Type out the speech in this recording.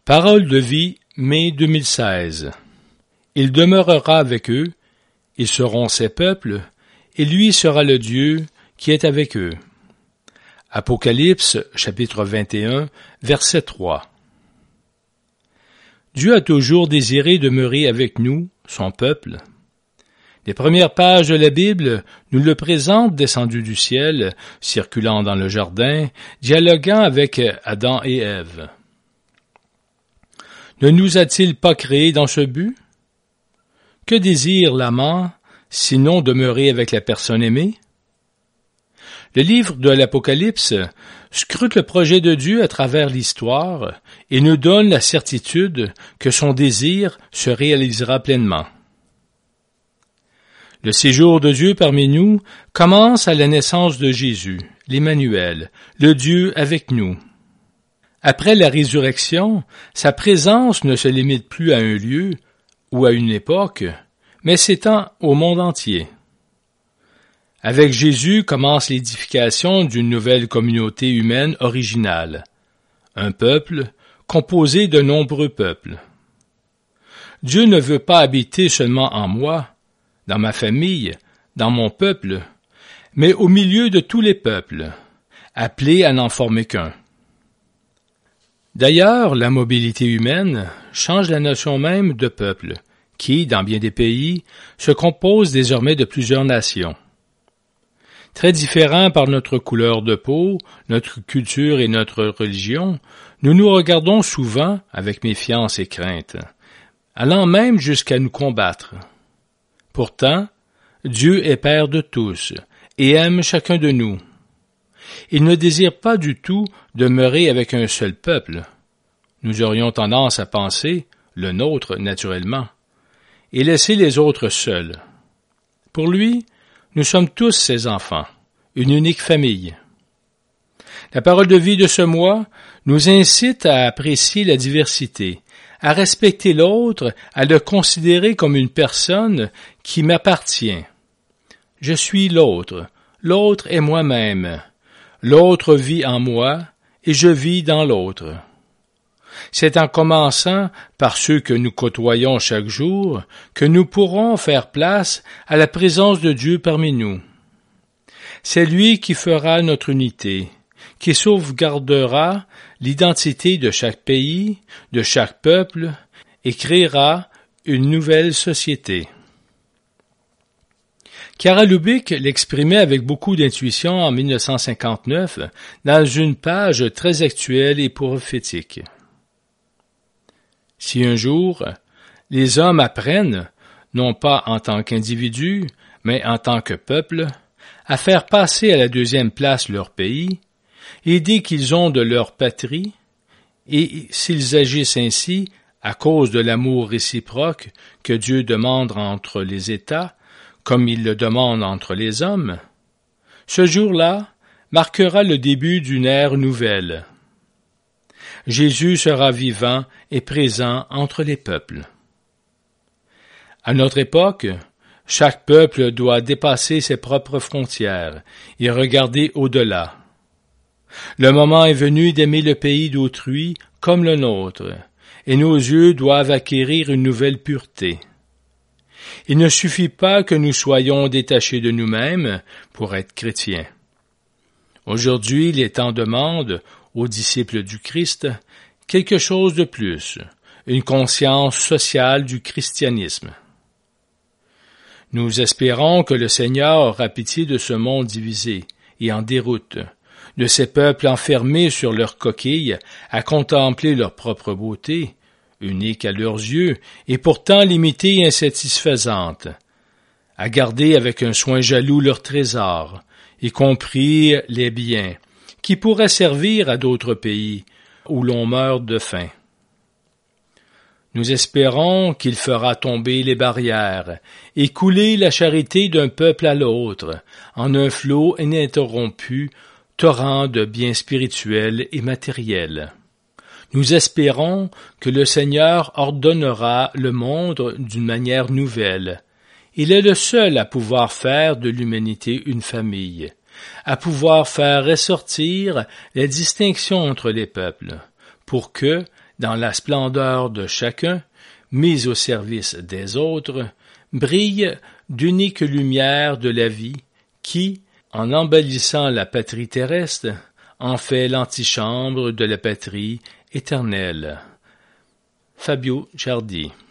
Parole de vie, mai 2016. Il demeurera avec eux, ils seront ses peuples, et lui sera le Dieu qui est avec eux. Apocalypse, chapitre 21, verset 3. Dieu a toujours désiré demeurer avec nous, son peuple. Les premières pages de la Bible nous le présentent descendu du ciel, circulant dans le jardin, dialoguant avec Adam et Ève. Ne nous a-t-il pas créés dans ce but? Que désire l'amant, sinon demeurer avec la personne aimée? Le livre de l'Apocalypse scrute le projet de Dieu à travers l'histoire et nous donne la certitude que son désir se réalisera pleinement. Le séjour de Dieu parmi nous commence à la naissance de Jésus, l'Emmanuel, le Dieu avec nous. Après la résurrection, sa présence ne se limite plus à un lieu ou à une époque, mais s'étend au monde entier. Avec Jésus commence l'édification d'une nouvelle communauté humaine originale, un peuple composé de nombreux peuples. Dieu ne veut pas habiter seulement en moi, dans ma famille, dans mon peuple, mais au milieu de tous les peuples, appelés à n'en former qu'un. D'ailleurs, la mobilité humaine change la notion même de peuple, qui, dans bien des pays, se compose désormais de plusieurs nations. Très différents par notre couleur de peau, notre culture et notre religion, nous nous regardons souvent avec méfiance et crainte, allant même jusqu'à nous combattre. Pourtant, Dieu est Père de tous et aime chacun de nous. Il ne désire pas du tout demeurer avec un seul peuple. Nous aurions tendance à penser, le nôtre naturellement, et laisser les autres seuls. Pour lui, nous sommes tous ses enfants, une unique famille. La parole de vie de ce mois nous incite à apprécier la diversité, à respecter l'autre, à le considérer comme une personne qui m'appartient. Je suis l'autre, l'autre est moi-même, l'autre vit en moi et je vis dans l'autre. C'est en commençant par ceux que nous côtoyons chaque jour que nous pourrons faire place à la présence de Dieu parmi nous. C'est lui qui fera notre unité, qui sauvegardera l'identité de chaque pays, de chaque peuple, et créera une nouvelle société. Carl Lubick l'exprimait avec beaucoup d'intuition en 1959 dans une page très actuelle et prophétique. Si un jour, les hommes apprennent, non pas en tant qu'individus, mais en tant que peuple, à faire passer à la deuxième place leur pays, l'idée qu'ils ont de leur patrie, et s'ils agissent ainsi à cause de l'amour réciproque que Dieu demande entre les États, comme il le demande entre les hommes, ce jour-là marquera le début d'une ère nouvelle. Jésus sera vivant et présent entre les peuples. À notre époque, chaque peuple doit dépasser ses propres frontières et regarder au-delà. Le moment est venu d'aimer le pays d'autrui comme le nôtre, et nos yeux doivent acquérir une nouvelle pureté. Il ne suffit pas que nous soyons détachés de nous-mêmes pour être chrétiens. Aujourd'hui, les temps demandent aux disciples du Christ quelque chose de plus, une conscience sociale du christianisme. Nous espérons que le Seigneur aura pitié de ce monde divisé et en déroute, de ces peuples enfermés sur leurs coquilles à contempler leur propre beauté, unique à leurs yeux et pourtant limitée et insatisfaisante, à garder avec un soin jaloux leurs trésors, y compris les biens, qui pourraient servir à d'autres pays où l'on meurt de faim. Nous espérons qu'il fera tomber les barrières et couler la charité d'un peuple à l'autre en un flot ininterrompu, torrent de biens spirituels et matériels. Nous espérons que le Seigneur ordonnera le monde d'une manière nouvelle. Il est le seul à pouvoir faire de l'humanité une famille, à pouvoir faire ressortir les distinctions entre les peuples, pour que, dans la splendeur de chacun, mise au service des autres, brille d'unique lumière de la vie qui, en embellissant la patrie terrestre, en fait l'antichambre de la patrie éternelle. Fabio Ciardi.